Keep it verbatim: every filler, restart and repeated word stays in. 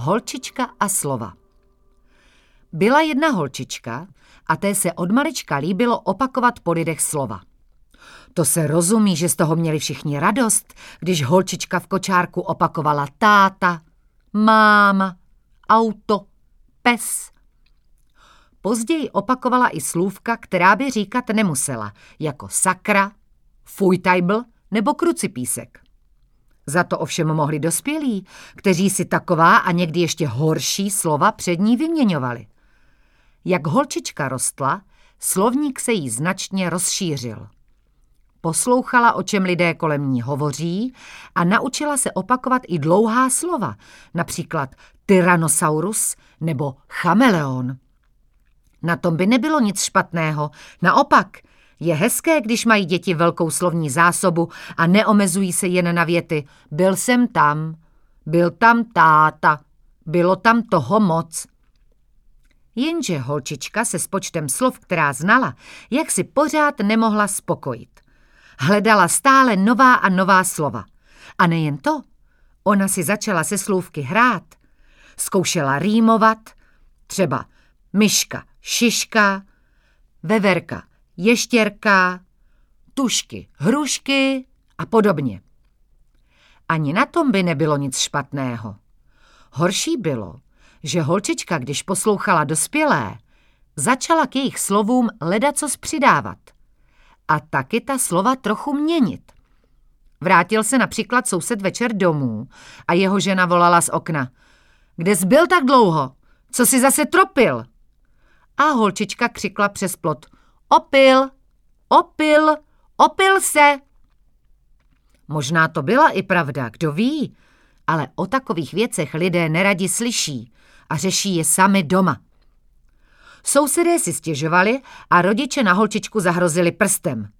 Holčička a slova. Byla jedna holčička a té se od malička líbilo opakovat po lidech slova. To se rozumí, že z toho měli všichni radost, když holčička v kočárku opakovala táta, máma, auto, pes. Později opakovala i slůvka, která by říkat nemusela, jako sakra, fujtajbl nebo krucipísek. Za to ovšem mohli dospělí, kteří si taková a někdy ještě horší slova před ní vyměňovali. Jak holčička rostla, slovník se jí značně rozšířil. Poslouchala, o čem lidé kolem ní hovoří a naučila se opakovat i dlouhá slova, například tyrannosaurus nebo chameleon. Na tom by nebylo nic špatného, naopak. Je hezké, když mají děti velkou slovní zásobu a neomezují se jen na věty byl jsem tam, byl tam táta, bylo tam toho moc. Jenže holčička se s počtem slov, která znala, jak si pořád nemohla spokojit. Hledala stále nová a nová slova. A nejen to, ona si začala se slůvky hrát. Zkoušela rýmovat, třeba myška, šiška, veverka, ještěrka, tušky, hrušky a podobně. Ani na tom by nebylo nic špatného. Horší bylo, že holčička, když poslouchala dospělé, začala k jejich slovům ledacos přidávat a taky ta slova trochu měnit. Vrátil se například soused večer domů a jeho žena volala z okna. Kde jsi byl tak dlouho? Co jsi zase tropil? A holčička křikla přes plot. Opil, opil, opil se. Možná to byla i pravda, kdo ví, ale o takových věcech lidé neradi slyší a řeší je sami doma. Sousedé si stěžovali a rodiče na holčičku zahrozili prstem.